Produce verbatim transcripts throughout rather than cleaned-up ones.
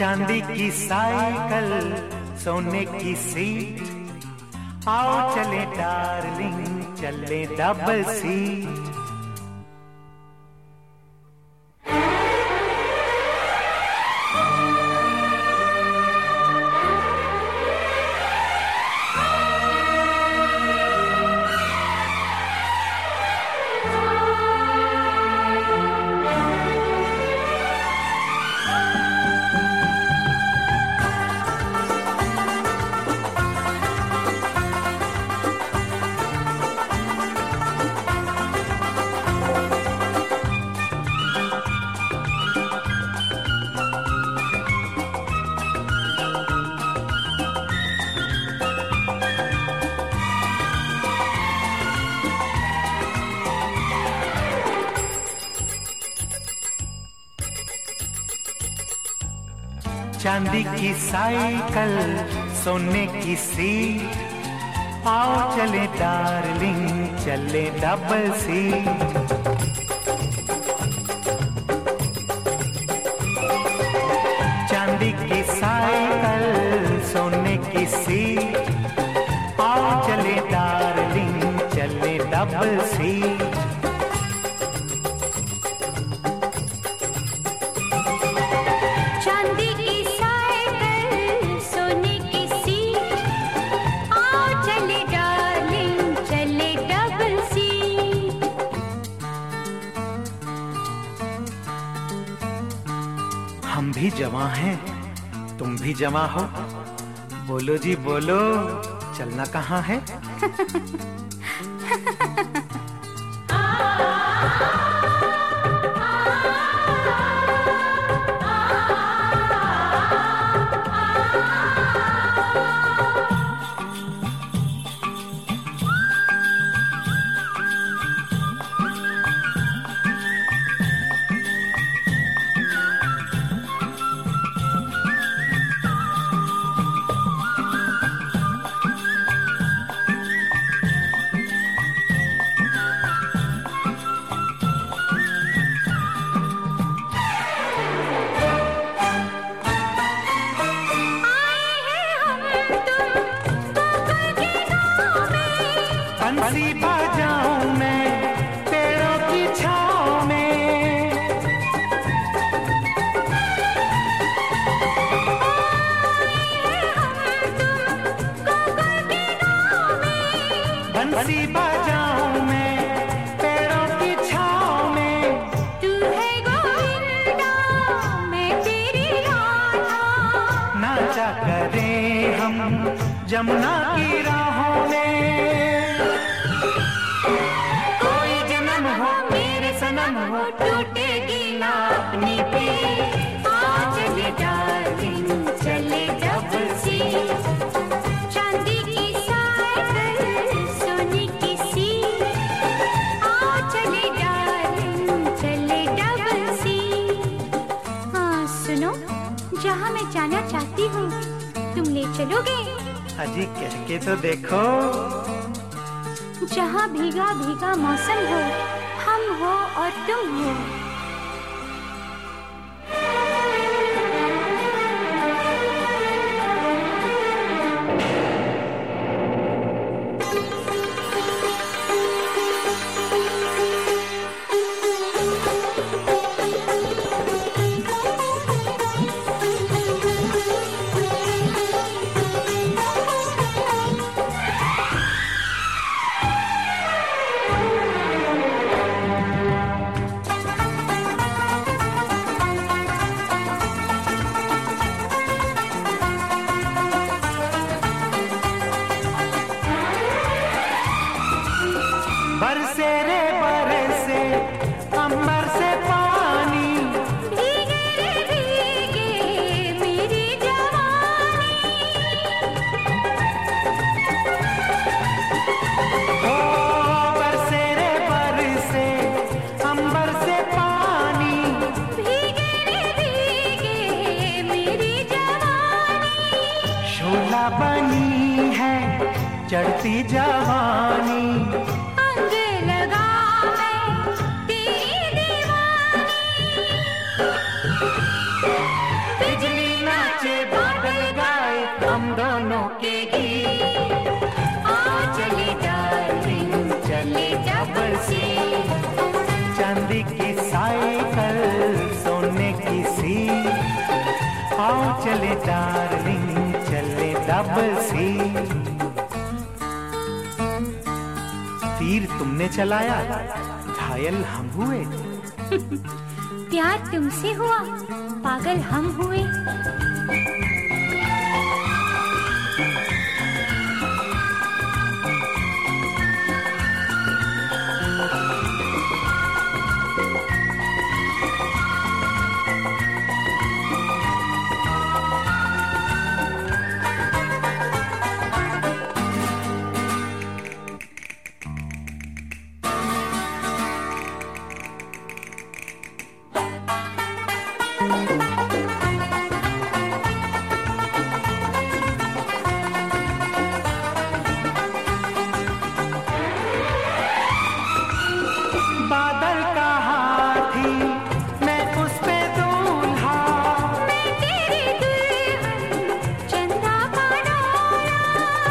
चांदी की साइकिल सोने की सीट, आओ चले डार्लिंग चले डबल सीट। चांदी की साइकिल सोने की सीट, आओ चले डार्लिंग चले डबल सीट। चांदी की साइकिल सोने की सीट, आओ चले डार्लिंग चले डबल सीट। हम भी जवां हैं तुम भी जवां हो, बोलो जी बोलो चलना कहाँ है। बंसी बजाऊं मैं पेड़ों की छाँव में, बंसी बजाऊं मैं पेड़ों की छाँव में। तू है गोविंदा मैं तेरी राधा, नाचा करें हम जमुना की राहों में। कोई जन्म हो मेरे सनम हो टूटेगी ना अपनी पीर, आ चले डार्लिंग चले डबल सीट। चांदी की साइकिल सोने की सीट, आ चले डार्लिंग चले डबल सीट। हाँ सुनो, जहाँ मैं जाना चाहती हूँ तुम ले चलोगे? अजी कह के तो देखो। जहाँ भीगा भीगा मौसम हो, हम हो और तुम हो। बरसे रे बरसे अंबर से पानी, भीगे रे भीगे मेरी जवानी। ओ बरसे रे बरसे अंबर से पानी, भीगे रे भीगे मेरी जवानी। शोला बनी है चढ़ती जवानी, अंग लगा मैं तेरी दीवानी। बिजली ना चांदी की साइकिल सोने की सीट, आओ चले डार्लिंग चले डबल सीट। तीर तुमने चलाया, घायल हम हुए। प्यार तुमसे हुआ, पागल हम हुए। बादल का हाथी मैं उस पे दूल्हा, मैं तेरी दुल्हन चंदा का डोला।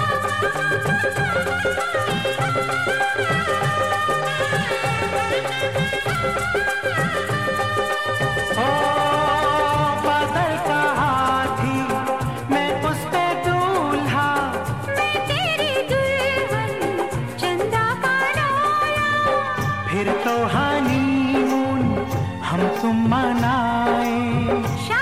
ओ बादल का हाथी मैं उस पे दूल्हा, मैं तेरी दुल्हन चंदा का डोला। फिर तो हनीमून हम तुम मनाए।